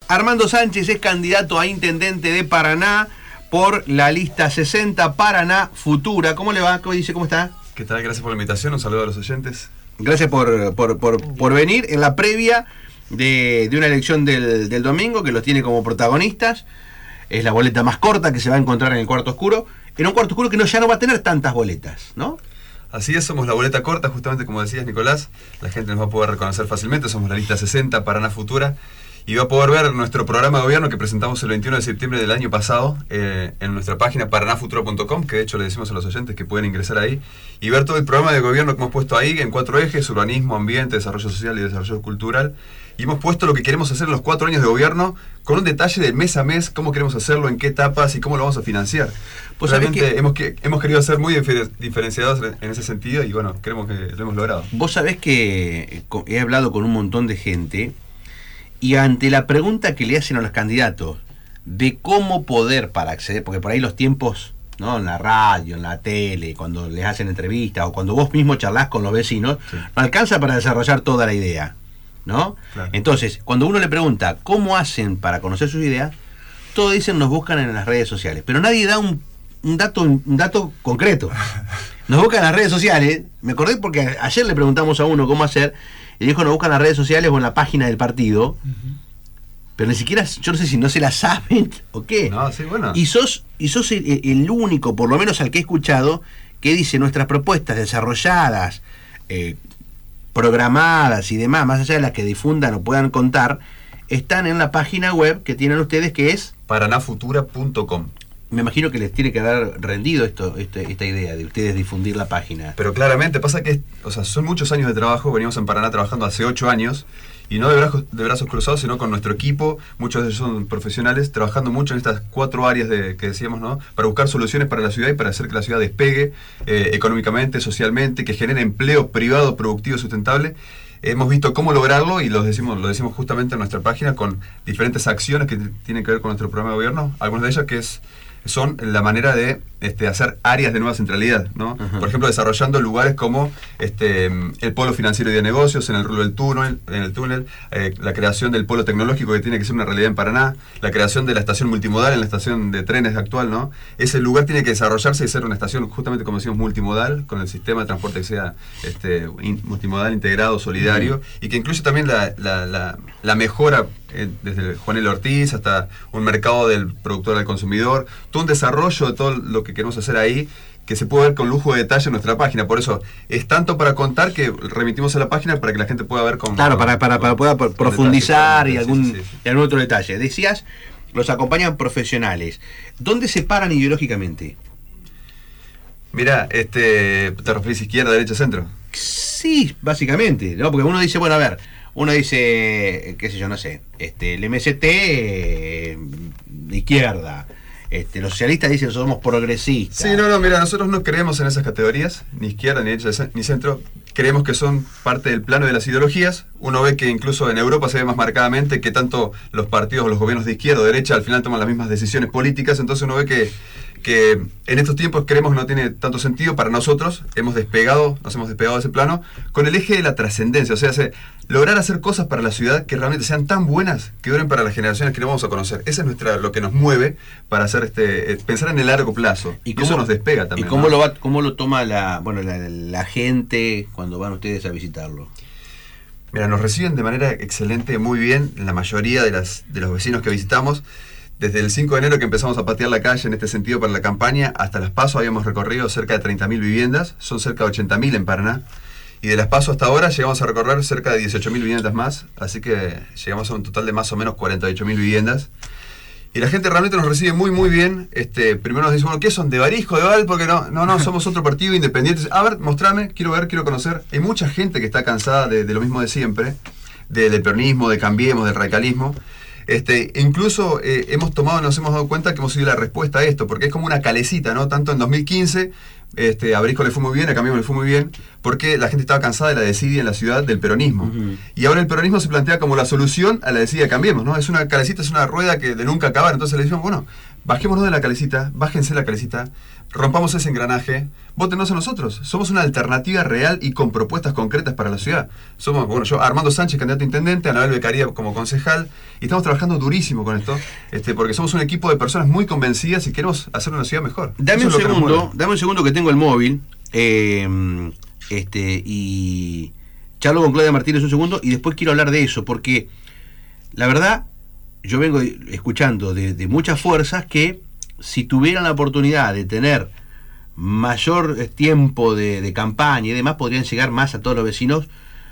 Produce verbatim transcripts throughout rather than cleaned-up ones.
Armando Sánchez es candidato a intendente de Paraná por la lista sesenta Paraná Futura. ¿Cómo le va? ¿Cómo dice? ¿Cómo está? ¿Qué tal? Gracias por la invitación. Un saludo a los oyentes. Gracias por, por, por, por venir en la previa de, de una elección del, del domingo que los tiene como protagonistas. Es la boleta más corta que se va a encontrar en el cuarto oscuro. En un cuarto oscuro que no, ya no va a tener tantas boletas, ¿no? Así es, somos la boleta corta, justamente como decías, Nicolás. La gente nos va a poder reconocer fácilmente. Somos la lista sesenta Paraná Futura. Y va a poder ver nuestro programa de gobierno que presentamos el veintiuno de septiembre del año pasado eh, en nuestra página paraná futura punto com, que de hecho le decimos a los oyentes que pueden ingresar ahí y ver todo el programa de gobierno que hemos puesto ahí en cuatro ejes: urbanismo, ambiente, desarrollo social y desarrollo cultural. Y hemos puesto lo que queremos hacer en los cuatro años de gobierno con un detalle de mes a mes, cómo queremos hacerlo, en qué etapas y cómo lo vamos a financiar. Pues realmente que hemos, que, hemos querido ser muy difer diferenciados en ese sentido y bueno, creemos que lo hemos logrado. Vos sabés que he hablado con un montón de gente y ante la pregunta que le hacen a los candidatos de cómo poder para acceder, porque por ahí los tiempos, ¿no? En la radio, en la tele, cuando les hacen entrevistas o cuando vos mismo charlás con los vecinos, sí, no alcanza para desarrollar toda la idea, ¿no? Claro. Entonces, cuando uno le pregunta cómo hacen para conocer sus ideas, todos dicen nos buscan en las redes sociales, pero nadie da un, un dato un dato concreto. Nos buscan en las redes sociales. Me acordé porque ayer le preguntamos a uno cómo hacer y dijo nos buscan en las redes sociales o en la página del partido. Uh-huh. Pero ni siquiera, yo no sé si no se la saben o qué. No, sí, bueno. Y sos, y sos el, el único, por lo menos al que he escuchado, que dice nuestras propuestas desarrolladas, eh, programadas y demás, más allá de las que difundan o puedan contar, están en la página web que tienen ustedes, que es paraná futura punto com. Me imagino que les tiene que haber rendido esto, este, esta idea de ustedes difundir la página. Pero claramente pasa que, o sea, son muchos años de trabajo. Venimos en Paraná trabajando hace ocho años y no de brazos, de brazos cruzados, sino con nuestro equipo. Muchos de ellos son profesionales, trabajando mucho en estas cuatro áreas de, que decíamos, ¿no? Para buscar soluciones para la ciudad y para hacer que la ciudad despegue eh, económicamente, socialmente, que genere empleo privado, productivo, sustentable. Hemos visto cómo lograrlo y lo decimos, lo decimos justamente en nuestra página con diferentes acciones que tienen que ver con nuestro programa de gobierno. Algunas de ellas que es son la manera de este, hacer áreas de nueva centralidad, ¿no? Uh-huh. Por ejemplo, desarrollando lugares como este, el polo financiero y de negocios en el rubro del túnel, en el túnel, eh, la creación del polo tecnológico que tiene que ser una realidad en Paraná, la creación de la estación multimodal en la estación de trenes actual, ¿no? Ese lugar tiene que desarrollarse y ser una estación justamente como decimos multimodal, con el sistema de transporte que sea este, in, multimodal, integrado, solidario, uh-huh, y que incluye también la, la, la, la mejora eh, desde Juan L. Ortiz hasta un mercado del productor al consumidor, todo un desarrollo de todo lo que queremos hacer ahí, que se puede ver con lujo de detalle en nuestra página. Por eso es tanto para contar que remitimos a la página para que la gente pueda ver con... Claro, con, para, para, para, para poder profundizar detalle, y, algún, sí, sí, sí. y algún otro detalle. Decías, los acompañan profesionales. ¿Dónde se paran ideológicamente? Mirá, este, ¿te referís izquierda, derecha, centro? Sí, básicamente, ¿no? Porque uno dice, bueno, a ver, uno dice, qué sé yo, no sé, este, el M S T eh, de izquierda. Este, los socialistas dicen somos progresistas. Sí, no, no, mira, nosotros no creemos en esas categorías, ni izquierda, ni derecha, ni centro. Creemos que son parte del plano de las ideologías. Uno ve que incluso en Europa se ve más marcadamente que tanto los partidos o los gobiernos de izquierda o derecha al final toman las mismas decisiones políticas. Entonces uno ve que, que en estos tiempos creemos que no tiene tanto sentido. Para nosotros hemos despegado, nos hemos despegado de ese plano con el eje de la trascendencia. O sea, se, lograr hacer cosas para la ciudad que realmente sean tan buenas que duren para las generaciones que no vamos a conocer. Esa es nuestra, lo que nos mueve para hacer este, pensar en el largo plazo. Y, y cómo, eso nos despega también. ¿Y cómo, ¿no? lo, va, cómo lo toma la, bueno, la, la gente cuando van ustedes a visitarlo? Mira, nos reciben de manera excelente, muy bien, la mayoría de, las, de los vecinos que visitamos. Desde el cinco de enero que empezamos a patear la calle en este sentido para la campaña, hasta Las Paso habíamos recorrido cerca de treinta mil viviendas, son cerca de ochenta mil en Paraná. Y de Las Paso hasta ahora llegamos a recorrer cerca de dieciocho mil viviendas más, así que llegamos a un total de más o menos cuarenta y ocho mil viviendas. Y la gente realmente nos recibe muy muy bien. Este, primero nos dice, bueno, ¿qué son? ¿De Barisco, de Val? Porque no, no, no, somos otro partido independiente. A ver, mostrame, quiero ver, quiero conocer. Hay mucha gente que está cansada de, de lo mismo de siempre, de, del peronismo, de Cambiemos, del radicalismo. Este, incluso eh, hemos tomado, nos hemos dado cuenta que hemos sido la respuesta a esto, porque es como una calecita, ¿no? Tanto en dos mil quince Este, a Brisco le fue muy bien, a Cambiemos le fue muy bien, porque la gente estaba cansada de la desidia en la ciudad del peronismo. Uh-huh. Y ahora el peronismo se plantea como la solución a la desidia de Cambiemos, ¿no? Es una calecita, es una rueda que de nunca acabar. Entonces le decimos, bueno, bajémonos de la calecita, bájense la calecita, rompamos ese engranaje, vótenos a nosotros. Somos una alternativa real y con propuestas concretas para la ciudad. Somos, bueno, yo, Armando Sánchez, candidato a intendente, Anabel Beccaria como concejal, y estamos trabajando durísimo con esto, este, porque somos un equipo de personas muy convencidas y queremos hacer una ciudad mejor. Dame un segundo, dame un segundo que tengo el móvil, eh, este, y charlo con Claudia Martínez un segundo, y después quiero hablar de eso, porque la verdad, yo vengo escuchando de, de muchas fuerzas que si tuvieran la oportunidad de tener mayor tiempo de, de campaña y demás, podrían llegar más a todos los vecinos,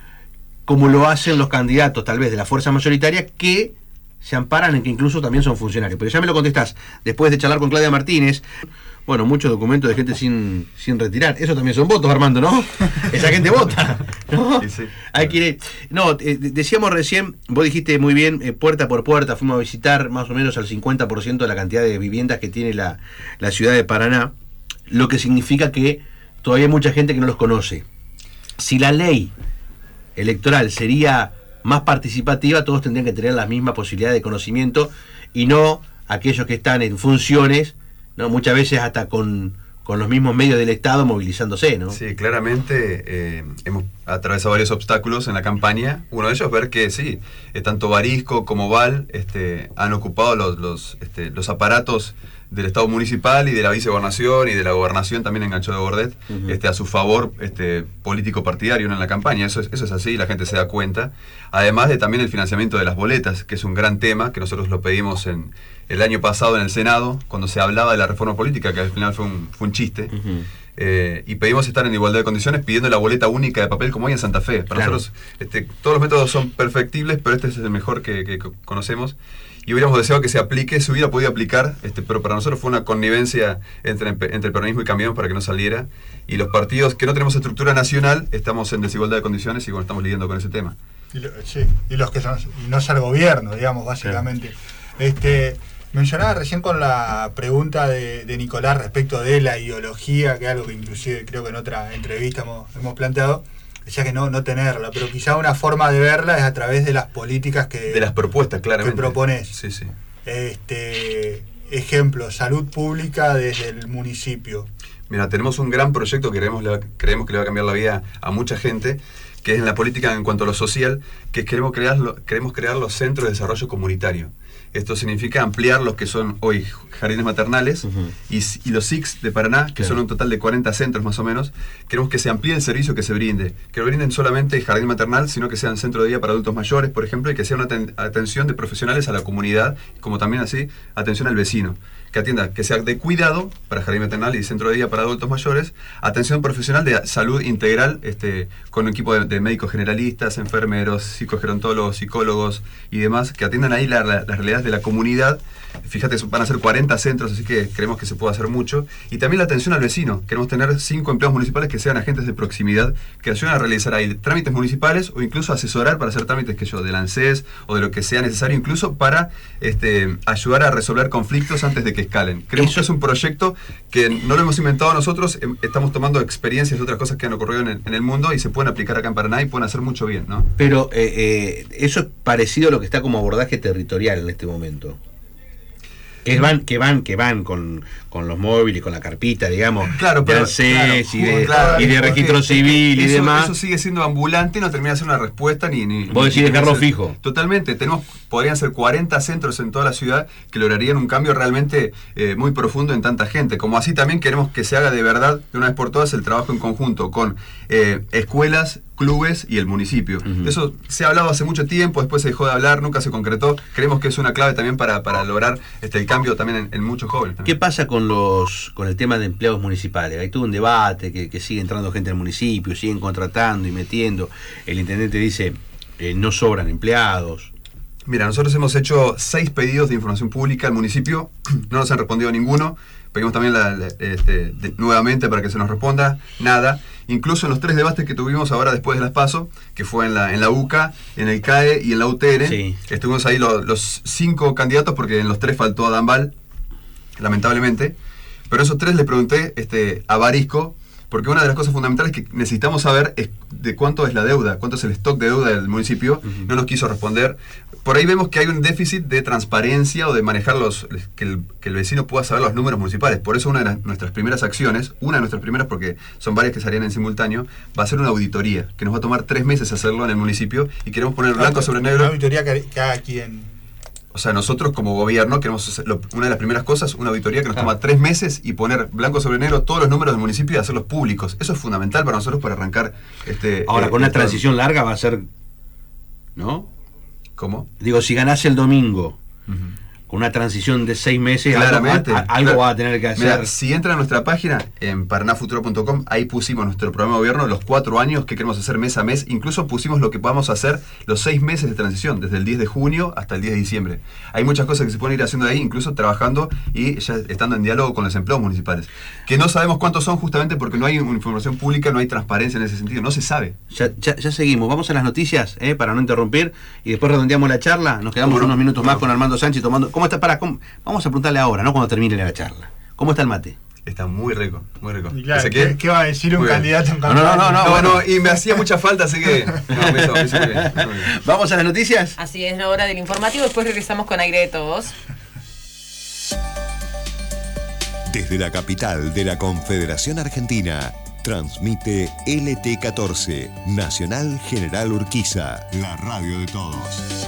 como lo hacen los candidatos tal vez de la fuerza mayoritaria, que se amparan en que incluso también son funcionarios. Pero ya me lo contestás, después de charlar con Claudia Martínez. Bueno, muchos documentos de gente sin, sin retirar. Eso también son votos, Armando, ¿no? Esa gente vota, ¿no? Sí, sí. Hay que ir. No, eh, decíamos recién, vos dijiste muy bien, eh, puerta por puerta, fuimos a visitar más o menos al cincuenta por ciento de la cantidad de viviendas que tiene la, la ciudad de Paraná, lo que significa que todavía hay mucha gente que no los conoce. Si la ley electoral sería más participativa, todos tendrían que tener la misma posibilidad de conocimiento y no aquellos que están en funciones, ¿no? Muchas veces hasta con, con los mismos medios del Estado movilizándose, ¿no? Sí, claramente eh, hemos atravesado varios obstáculos en la campaña. Uno de ellos es ver que sí, eh, tanto Barisco como Val este, han ocupado los, los, este, los aparatos del Estado municipal y de la vicegobernación y de la gobernación también enganchó de Bordet, uh-huh. este, a su favor este, político partidario en la campaña. Eso es, eso es así, la gente se da cuenta. Además de también el financiamiento de las boletas, que es un gran tema, que nosotros lo pedimos en el año pasado en el Senado, cuando se hablaba de la reforma política, que al final fue un, fue un chiste. Uh-huh. Eh, y pedimos estar en igualdad de condiciones pidiendo la boleta única de papel como hay en Santa Fe. Para claro. nosotros este, todos los métodos son perfectibles, pero este es el mejor que, que conocemos. Y hubiéramos deseado que se aplique, se hubiera podido aplicar, este, pero para nosotros fue una connivencia entre, entre el peronismo y Cambiemos para que no saliera. Y los partidos que no tenemos estructura nacional estamos en desigualdad de condiciones y bueno, estamos lidiando con ese tema. Y, lo, sí, y los que son, y no es el gobierno, digamos, básicamente. Sí. Este, mencionaba recién con la pregunta de, de Nicolás respecto de la ideología, que es algo que inclusive creo que en otra entrevista hemos, hemos planteado. Decía que no, no tenerla, pero quizá una forma de verla es a través de las políticas que... De las propuestas, claramente. Que propones. Sí, sí. Este, ejemplo, salud pública desde el municipio. Mira, tenemos un gran proyecto que creemos, creemos que le va a cambiar la vida a mucha gente, que es en la política en cuanto a lo social, que queremos crear, queremos crear los centros de desarrollo comunitario. Esto significa ampliar los que son hoy jardines maternales uh-huh. y, y los S I Cs de Paraná, que claro. son un total de cuarenta centros más o menos. Queremos que se amplíe el servicio que se brinde, que no brinden solamente jardín maternal, sino que sean centro de día para adultos mayores, por ejemplo, y que sea una aten- atención de profesionales a la comunidad, como también así, atención al vecino. Que atienda, que sea de cuidado para jardín maternal y centro de día para adultos mayores, atención profesional de salud integral, este, con un equipo de, de médicos generalistas, enfermeros, psicogerontólogos, psicólogos y demás, que atiendan ahí la, la, las realidades de la comunidad. Fíjate, van a ser cuarenta centros, así que creemos que se puede hacer mucho. Y también la atención al vecino. Queremos tener cinco empleados municipales que sean agentes de proximidad, que ayuden a realizar ahí trámites municipales o incluso asesorar para hacer trámites que yo, del ANSES o de lo que sea necesario, incluso para este, ayudar a resolver conflictos antes de que escalen. Creemos Eso. que es un proyecto que no lo hemos inventado nosotros, estamos tomando experiencias de otras cosas que han ocurrido en el, en el mundo y se pueden aplicar acá en Paraná y pueden hacer mucho bien, ¿no? Pero eh, eh, eso es parecido a lo que está como abordaje territorial en este momento. Que van, que van, que van con, con los móviles, con la carpita, digamos, claro, pero, de ANSES claro, y de, claro, y de registro civil y eso, demás. Eso sigue siendo ambulante y no termina de ser una respuesta ni... ni Vos decís dejarlo fijo. Totalmente, tenemos, podrían ser cuarenta centros en toda la ciudad que lograrían un cambio realmente eh, muy profundo en tanta gente. Como así también queremos que se haga de verdad, de una vez por todas, el trabajo en conjunto con eh, escuelas, clubes y el municipio. Uh-huh. De eso se ha hablado hace mucho tiempo, después se dejó de hablar, nunca se concretó. Creemos que es una clave también para, para lograr este, el cambio también en, en muchos jóvenes. También. ¿Qué pasa con los con el tema de empleados municipales? Hay todo un debate, que, que sigue entrando gente al municipio, siguen contratando y metiendo. El intendente dice, eh, no sobran empleados. Mira, nosotros hemos hecho seis pedidos de información pública al municipio, no nos han respondido ninguno. Pedimos también la, la, este, de, nuevamente para que se nos responda, nada. Incluso en los tres debates que tuvimos ahora después de las PASO, que fue en la en la U C A, en el C A E y en la U T N, sí. estuvimos ahí lo, los cinco candidatos, porque en los tres faltó Adán Val, lamentablemente. Pero esos tres les pregunté este, a Barisco, porque una de las cosas fundamentales que necesitamos saber es de cuánto es la deuda, cuánto es el stock de deuda del municipio. Uh-huh. No nos quiso responder. Por ahí vemos que hay un déficit de transparencia o de manejar los, que el, que el vecino pueda saber los números municipales. Por eso una de las, nuestras primeras acciones, una de nuestras primeras, porque son varias que salían en simultáneo, va a ser una auditoría, que nos va a tomar tres meses hacerlo en el municipio y queremos poner blanco sobre negro. Una auditoría que, que haga quien... O sea, nosotros como gobierno queremos hacer lo, una de las primeras cosas, una auditoría que nos toma tres meses y poner blanco sobre negro todos los números del municipio y hacerlos públicos. Eso es fundamental para nosotros para arrancar. este Ahora, eh, con una este, transición larga va a ser... ¿No? ¿Cómo? Digo, si ganás el domingo, uh-huh, con una transición de seis meses, claramente, algo, algo claro, va a tener que hacer. Mira, si entra a nuestra página en paraná futuro punto com, ahí pusimos nuestro programa de gobierno, los cuatro años que queremos hacer mes a mes, incluso pusimos lo que podamos hacer los seis meses de transición, desde el diez de junio hasta el diez de diciembre. Hay muchas cosas que se pueden ir haciendo ahí, incluso trabajando y ya estando en diálogo con los empleados municipales, que no sabemos cuántos son justamente porque no hay información pública, no hay transparencia en ese sentido, no se sabe. Ya, ya, ya seguimos, vamos a las noticias, eh, para no interrumpir, y después redondeamos la charla, nos quedamos bueno, unos minutos bueno. más con Armando Sánchez tomando... ¿Cómo está? Para, ¿cómo? Vamos a preguntarle ahora, no cuando termine la charla. ¿Cómo está el mate? Está muy rico, muy rico. Y claro, ¿qué, ¿qué va a decir un muy candidato en campaña? No, no, no, no, no, bueno. no, y me hacía mucha falta, así que... No, me hizo, me hizo muy bien, muy bien. ¿Vamos a las noticias? Así es, la hora del informativo, después regresamos con Aire de Todos. Desde la capital de la Confederación Argentina, transmite L T catorce, Nacional General Urquiza, la radio de todos.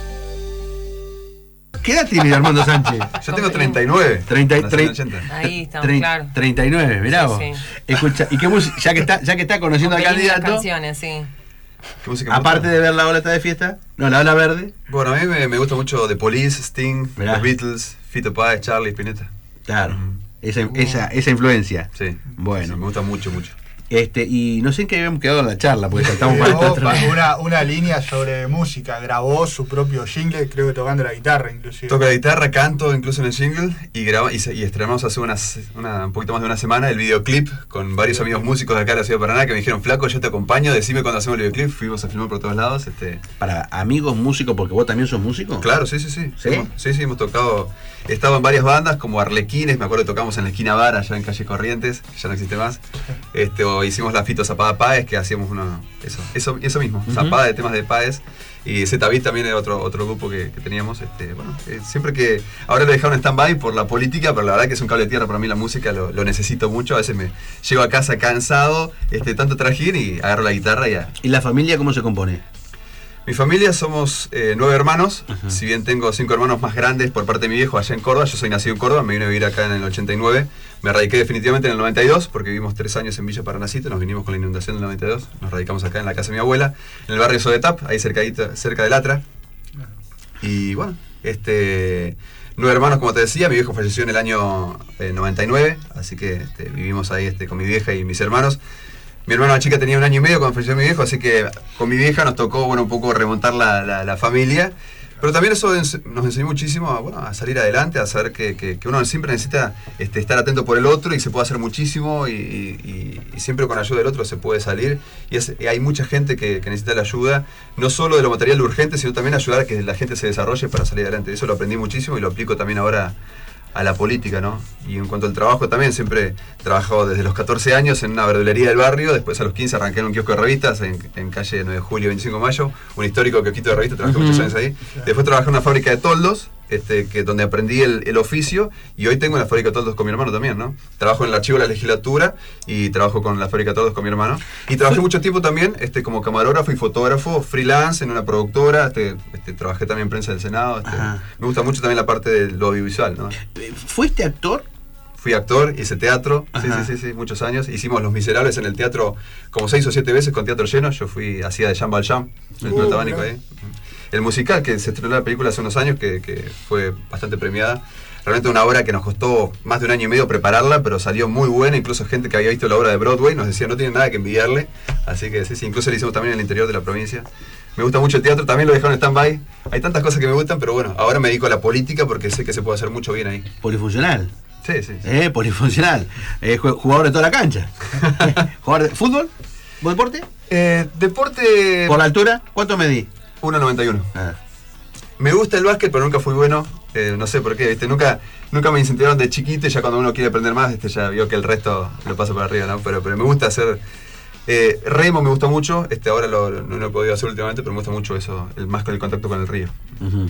¿Qué edad tiene Armando Sánchez? Yo tengo treinta y nueve. treinta, Ahí estamos, tre- claro. treinta y nueve, mirá vos. Sí, sí. Escucha, ¿y qué música? Ya que está, ya que está conociendo al candidato. Canciones, sí. ¿Qué música aparte de ver la ola está de fiesta, no, la ola verde. Bueno, a mí me, me gusta mucho The Police, Sting, Mirá. los Beatles, Fito Páez, Charlie, Spinetta. Claro, uh-huh. esa, esa, esa influencia. Sí. Bueno. Sí, me gusta mucho, mucho. Este, y no sé en qué habíamos quedado en la charla, porque saltamos para grabó otro. una, una línea sobre música, grabó su propio jingle, creo que tocando la guitarra inclusive. Toco la guitarra, canto incluso en el jingle y graba, y, y estrenamos hace unas, una, un poquito más de una semana el videoclip con varios amigos músicos de acá de la ciudad de Paraná que me dijeron, flaco, yo te acompaño, decime cuando hacemos el videoclip, fuimos a filmar por todos lados. Este... Para amigos músicos, porque vos también sos músico. Claro, sí, sí, sí. ¿Sí? Hemos, sí, sí, hemos tocado, he estado en varias bandas como Arlequines, me acuerdo que tocamos en la esquina Bar, allá en calle Corrientes, que ya no existe más. Este, o hicimos la Fito Zapada Páez, que hacíamos uno, eso, eso, eso mismo, uh-huh. Zapada de temas de Páez. Y Z-Beat también era otro, otro grupo que, que teníamos. Este, bueno, eh, siempre que. Ahora lo dejaron en stand-by por la política, pero la verdad que es un cable de tierra para mí la música, lo, lo necesito mucho. A veces me llego a casa cansado, este, tanto trajín y agarro la guitarra y ya. ¿Y la familia cómo se compone? Mi familia somos eh, nueve hermanos, uh-huh. Si bien tengo cinco hermanos más grandes por parte de mi viejo allá en Córdoba, yo soy nacido en Córdoba, me vine a vivir acá en el ochenta y nueve, me radiqué definitivamente en el noventa y dos, porque vivimos tres años en Villa Paranacito, nos vinimos con la inundación del noventa y dos, nos radicamos acá en la casa de mi abuela, en el barrio Sodetap, ahí cercadito, cerca del Atra, y bueno, este... Nueve hermanos, como te decía, mi viejo falleció en el año eh, noventa y nueve, así que este, vivimos ahí este, con mi vieja y mis hermanos. Mi hermana chica tenía un año y medio cuando falleció mi viejo, así que con mi vieja nos tocó, bueno, un poco remontar la, la, la familia. Pero también eso nos enseñó muchísimo a, bueno, a salir adelante, a saber que, que, que uno siempre necesita este, estar atento por el otro y se puede hacer muchísimo y, y, y siempre con ayuda del otro se puede salir. Y, es, y hay mucha gente que, que necesita la ayuda, no solo de lo material urgente, sino también ayudar a que la gente se desarrolle para salir adelante. Eso lo aprendí muchísimo y lo aplico también ahora a la política, ¿no? Y en cuanto al trabajo también, siempre he trabajado desde los catorce años en una verdulería del barrio, después a los quince arranqué en un kiosco de revistas en, en calle nueve de julio, veinticinco de mayo, un histórico kiosquito de revistas, trabajé uh-huh. muchos años ahí. Después trabajé en una fábrica de toldos, este, que, donde aprendí el, el oficio, y hoy tengo una fábrica de toldos con mi hermano también, ¿no? Trabajo en el archivo de la legislatura y trabajo con la fábrica de toldos con mi hermano. Y trabajé mucho tiempo también este, como camarógrafo y fotógrafo, freelance en una productora, este, este, trabajé también en prensa del Senado. Este, me gusta mucho también la parte de lo audiovisual, ¿no? ¿Fuiste actor? Fui actor, hice teatro, sí, sí, sí, sí, muchos años. Hicimos Los Miserables en el teatro como seis o siete veces con teatro lleno. Yo fui, hacía de Jean Valjean, el uh, protagónico ahí. El musical, que se estrenó la película hace unos años, que, que fue bastante premiada. Realmente una obra que nos costó más de un año y medio prepararla, pero salió muy buena. Incluso gente que había visto la obra de Broadway nos decía no tiene nada que envidiarle. Así que sí, sí, incluso la hicimos también en el interior de la provincia. Me gusta mucho el teatro, también lo dejaron en stand-by. Hay tantas cosas que me gustan, pero bueno, ahora me dedico a la política porque sé que se puede hacer mucho bien ahí. Polifuncional. Sí, sí. sí. Eh, polifuncional. Eh, jugador de toda la cancha. ¿Jugador de fútbol? ¿Vos deporte? Eh, deporte... ¿Por la altura? ¿Cuánto medí? uno noventa y uno. Ah. Me gusta el básquet, pero nunca fui bueno. Eh, no sé por qué, ¿viste? Nunca, nunca me incentivaron de chiquito y ya cuando uno quiere aprender más, este, ya vio que el resto lo pasa por arriba, ¿no? Pero, pero me gusta hacer... Eh, remo me gusta mucho, este, ahora lo, lo- no lo he podido hacer últimamente, pero me gusta mucho eso, el, más con el contacto con el río. Ujú.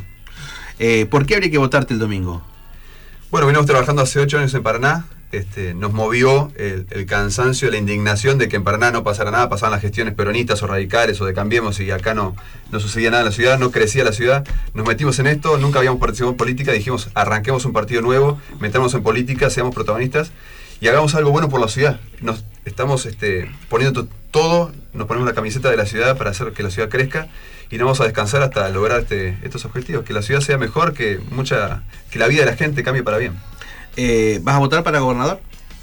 Eh, ¿Por qué habría que votarte el domingo? Bueno, venimos trabajando hace ocho años en Paraná. Este, nos movió el, el cansancio, la indignación de que en Paraná no pasara nada, pasaban las gestiones peronistas o radicales o de Cambiemos y acá no, no sucedía nada en la ciudad, no crecía la ciudad. Nos metimos en esto, nunca habíamos participado en política, dijimos arranquemos un partido nuevo, metámonos en política, seamos protagonistas y hagamos algo bueno por la ciudad. Nos estamos este, poniendo to- todo, nos ponemos la camiseta de la ciudad para hacer que la ciudad crezca y no vamos a descansar hasta lograr este, estos objetivos, que la ciudad sea mejor, que mucha, que la vida de la gente cambie para bien. Eh, ¿Vas a votar para gobernador?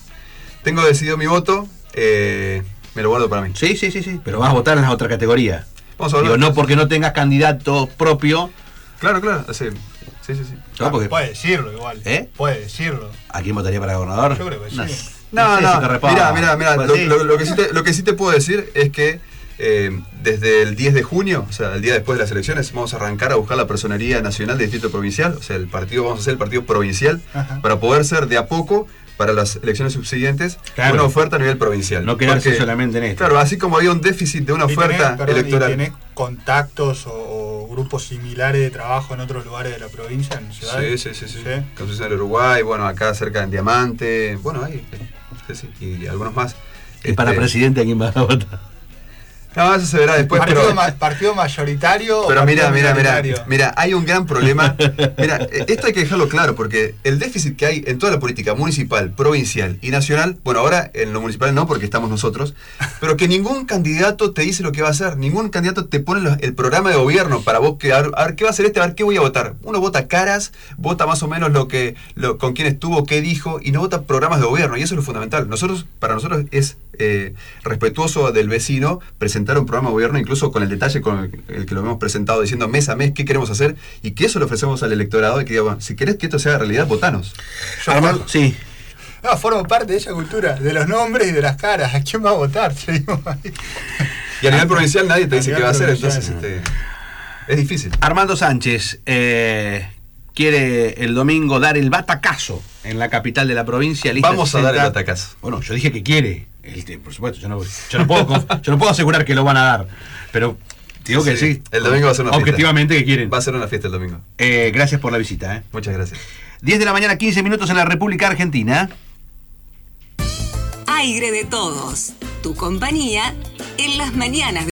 Tengo decidido mi voto, eh, me lo guardo para mí. Sí, sí, sí, sí. Pero vas a votar en la otra categoría. Vamos a hablar. Digo, no porque no tengas candidato propio. Claro, claro, sí, sí, sí. sí. No, porque- Puede decirlo igual. ¿Eh? Puede decirlo. ¿A quién votaría para gobernador? Yo creo que sí. No, No, sé no, si te respondo. mira, mira, mira, Pues lo, sí. lo- lo que sí te, lo que sí te puedo decir es que eh, desde el diez de junio, o sea, el día después de las elecciones, vamos a arrancar a buscar la personería nacional del distrito provincial, o sea, el partido, vamos a hacer el partido provincial, Ajá. para poder ser de a poco, para las elecciones subsiguientes, Claro. una oferta a nivel provincial. No quedarse Porque, solamente en esto. Claro, así como había un déficit de una Y oferta tenés, perdón, electoral. ¿y tenés contactos o, o grupos similares de trabajo en otros lugares de la provincia, en Sí, ciudades? sí, sí, sí. Sí. Concepción del Uruguay, bueno, acá cerca en Diamante, bueno, ahí, sí, sí, y algunos más. ¿Y para Este, presidente a quién vas a votar? No, eso se verá después, partido, pero... ma- partido mayoritario Pero o mira, partido mira, mira, minoritario? mira, hay un gran problema. Mira, eh, esto hay que dejarlo claro, porque el déficit que hay en toda la política municipal, provincial y nacional, bueno, ahora en lo municipal no, porque estamos nosotros, pero que ningún candidato te dice lo que va a hacer, ningún candidato te pone los- el programa de gobierno para vos, que, a, ver, a ver qué va a hacer este, a ver qué voy a votar. Uno vota caras, vota más o menos lo que, lo, con quién estuvo, qué dijo, y no vota programas de gobierno, y eso es lo fundamental. Nosotros, para nosotros es eh, respetuoso del vecino presentar un programa de gobierno, incluso con el detalle con el, el que lo hemos presentado, diciendo mes a mes qué queremos hacer, y que eso le ofrecemos al electorado, y que diga, bueno, si querés que esto sea realidad, votanos. Yo Armando, formo- sí. No, formo parte de esa cultura, de los nombres y de las caras. ¿A quién va a votar? Seguimos ahí. Y a nivel provincial nadie te A dice nivel qué va a hacer, provincial, entonces este, es difícil. Armando Sánchez eh, quiere el domingo dar el batacazo en la capital de la provincia. lista Vamos a dar el sesenta. batacazo. Bueno, yo dije que quiere. El, por supuesto, yo no, yo, no puedo, conf- yo no puedo asegurar que lo van a dar. Pero digo que sí. El domingo va a ser una fiesta. Objetivamente que quieren. Va a ser una fiesta el domingo. Eh, gracias por la visita. Eh. Muchas gracias. diez de la mañana, quince minutos en la República Argentina. Aire de todos. Tu compañía en las mañanas.